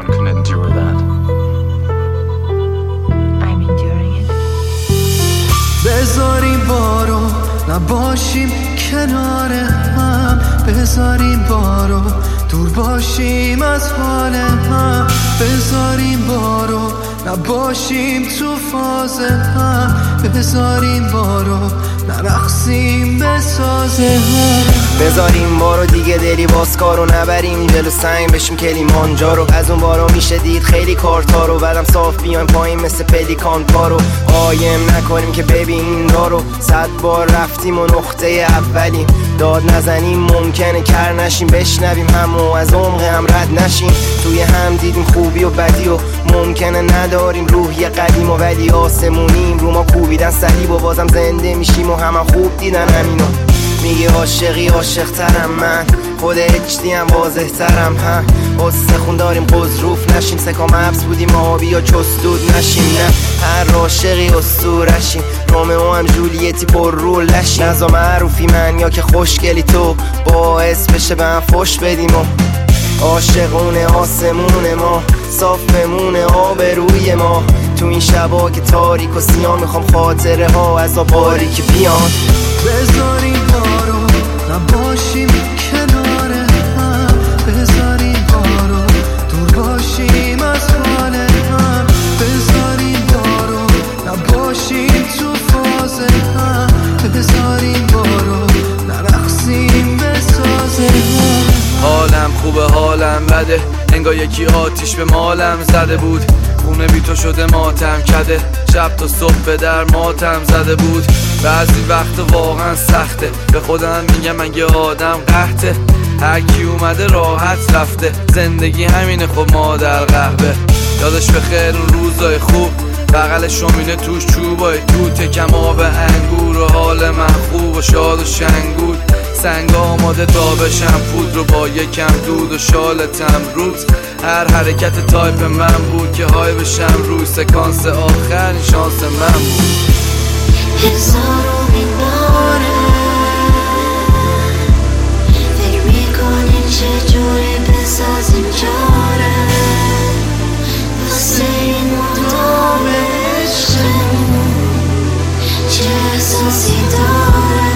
can endure that. I'm enduring it. بذاریم بارو نباشیم کنار هم، بذاریم بارو دور باشیم از حال هم، بذاریم بارو نباشیم تو فاز هم، بذاریم بارو نرقصیم به ساز هم، بذاریم بارو دیگه دلی باز کارو نبریم جلو سنگ بشیم کلیمانجارو. از اون بارو میشه دید خیلی کارتارو، بعدم صاف بیایم پایین مثل پلیکان پارو. قایم نکنیم که ببین دارو، 100 بار رفتیم و نقطه اولیم. داد نزنیم ممکنه کر نشیم، بشنویم همو از عمق هم رد نشیم. توی هم دیدیم خوبی و بدی و ممکنه نداریم روحی قدیم و ولی آسمونیم. رو ما کوبیدن صلیب و بازم زنده میشیم و همه خوب دیدن همینو. میگه عاشقی عاشق ترم من، خود اچدی هم واضح ترم هم. استخون داریم قضروف نشیم، سکام حبس بودیم آبی یا چستود نشیم. نه هر عاشقی اسطورشیم، رومئو هم جولیتی پر رول نشیم. نزا معروفی من یا که خوشگلی تو، باعث بشه به هم فش بدیم و عاشقونه آسمون ما صاف بمونه آبروی ما. تو این شبا که تاریک و سیاه میخوام خاطره ها از آباری که بیان. بذاریم بارو نباشیم کنار هم، بذاریم بارو دور باشیم از حال هم، بذاریم بارو نباشیم تو فاز هم، بذاریم بارو نرقصیم به ساز هم. حالم خوبه حالم بده، انگار یکی آتیش به مالم زده بود. خونه بی تو شده ماتم کده، شب تا صبح به در ماتم زده بود. بعضی وقت واقعا سخته، به خودم میگم من یه آدم قحطه. هر کی اومده راحت رفته، زندگی همینه خب مادر قهوه. یادش بخیر اون روزای خوب، بغل شومینه توش چوبای توته کم آب انگور. و حال من خوب و شاد و شنگود، سنگ آماده تا بشم پود رو با یکم دود و شالتم روز. هر حرکت تایپ من بود که های بشم روی سکانس آخر، این شانس من بود. هزارو میباره فکر میکنیم چجوری بسازیم چاره واسه این مدام عشقمون چه احساسی داره.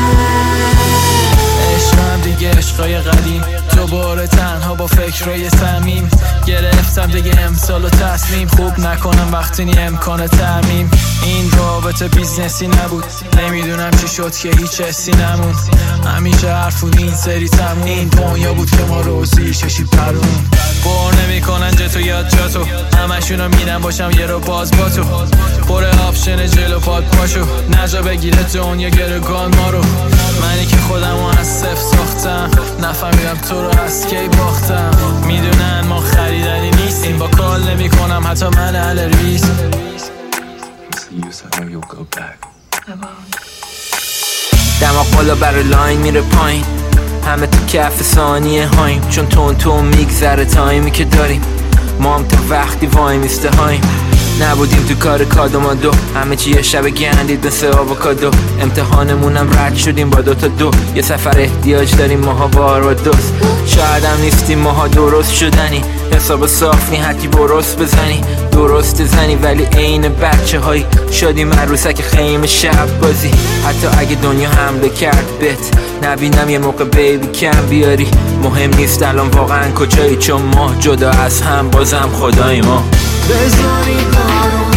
عشقم دیگه عشقای قدیم، دوباره تنها با فکرای صمیم. گرفتم دیگه امسال و تصمیم، خوب نکنم وقتی نی امکان ترمیم. این رابطه بیزنسی نبود، نمیدونم چی شد که هیچ حسی نموند. همیشه حرف بود این سری تموم، این دنیا بود که ما روزی ششی پرون. بار نمیکنن جتو یاد جاتو، همشونو میرن باشم یه رو باز با تو. پر آپشن جلو پاد پاشو، نجا بگیره دنیا گرگان ما رو. منی که خودمو از صفر ساختم، نفهمیدم تو رو از کی باختم. میدونن ما خریدنی نیستیم، با کال نمی کنم حتی من اهل ریس. دماغ بالا برای لاین میره پایین، همه تو کف ثانیه هاییم. چون تون میگذره تایمی که داریم، ما هم تا وقتی وای میسته هاییم. نبودیم تو کار کادومادو، همه چی یه شب گندید مثل آووکادو. امتحانمونم رد شدیم با 2 تا 2، یه سفر احتیاج داریم ماها بار و دوست. شاید هم نیستیم ماها درست شدنی، حساب صاف نی حتی برست بزنی. درست زنی ولی عین بچه هایی شدیم عروسک خیمه شب بازی. حتی اگه دنیا حمله کرد بهت نبینم یه موقع بیبی کم بیاری. مهم نیست الان واقعا کجایی، چون ما جدا از هم بازم خدای ما. بذاریم بارو